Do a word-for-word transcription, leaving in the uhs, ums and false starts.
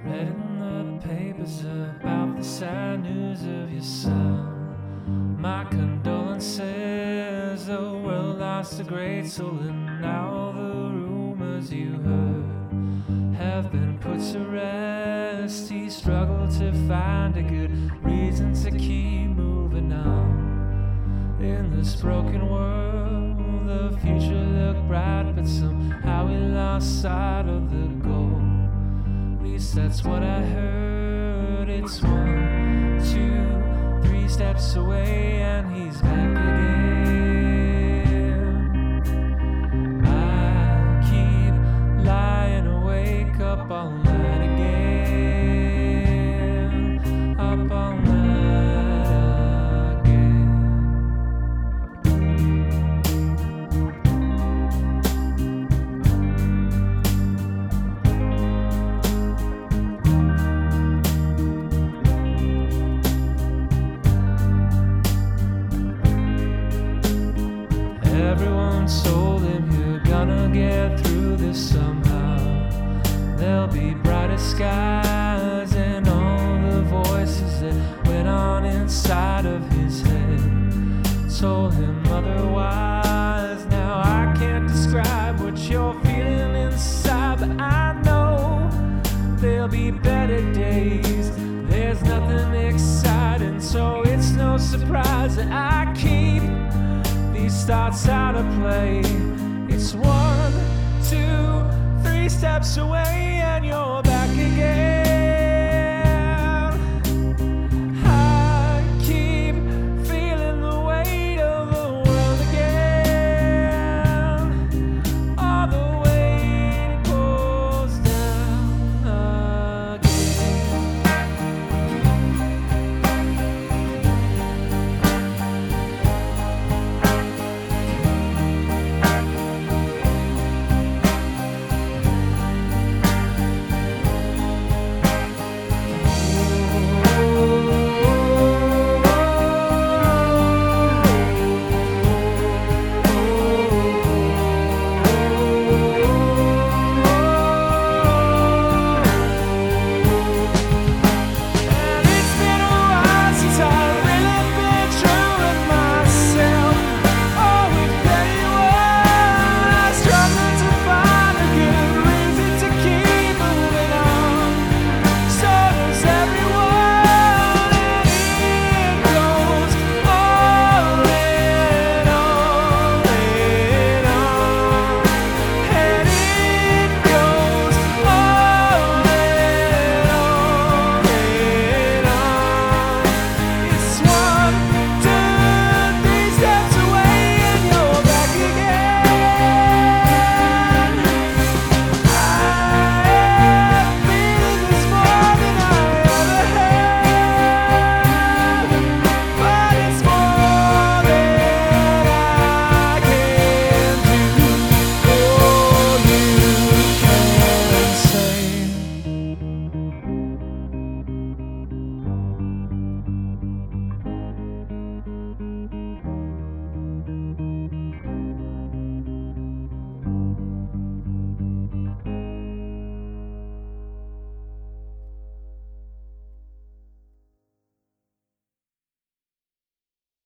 Read in the papers about the sad news of your son. My condolences, the world lost a great soul, and now the rumors you heard have been put to rest. He struggled to find a good reason to keep moving on. In this broken world, the future looked bright, but somehow we lost sight of the goal. At least that's what I heard. It's one, two, three steps away, and he's back again. I keep lying awake up all night again, up all night again. Everyone told him you're gonna get through this somehow. There'll be brighter skies, and all the voices that went on inside of his head told him otherwise. Now I can't describe what you're feeling inside, but I know there'll be better days. There's nothing exciting, so it's no surprise that I keep these thoughts out of play. It's one, two, three steps away,